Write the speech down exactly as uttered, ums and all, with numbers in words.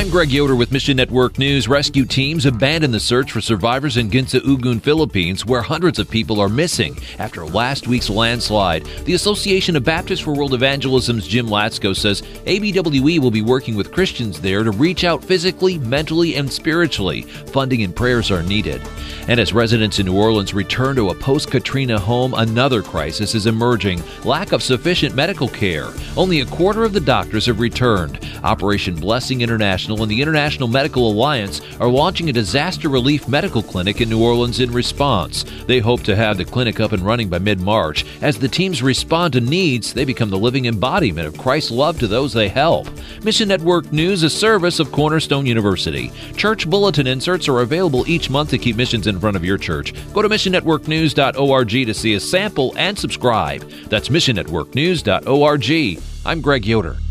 I'm Greg Yoder with Mission Network News. Rescue teams abandoned the search for survivors in Ginza Ugun, Philippines, where hundreds of people are missing after last week's landslide. The Association of Baptists for World Evangelism's Jim Latsko says A B W E will be working with Christians there to reach out physically, mentally, and spiritually. Funding and prayers are needed. And as residents in New Orleans return to a post-Katrina home, another crisis is emerging: lack of sufficient medical care. Only a quarter of the doctors have returned. Operation Blessing International and the International Medical Alliance are launching a disaster relief medical clinic in New Orleans in response. They hope to have the clinic up and running by mid-March. As the teams respond to needs, they become the living embodiment of Christ's love to those they help. Mission Network News, a service of Cornerstone University. Church bulletin inserts are available each month to keep missions in front of your church. Go to mission network news dot org to see a sample and subscribe. That's mission network news dot org. I'm Greg Yoder.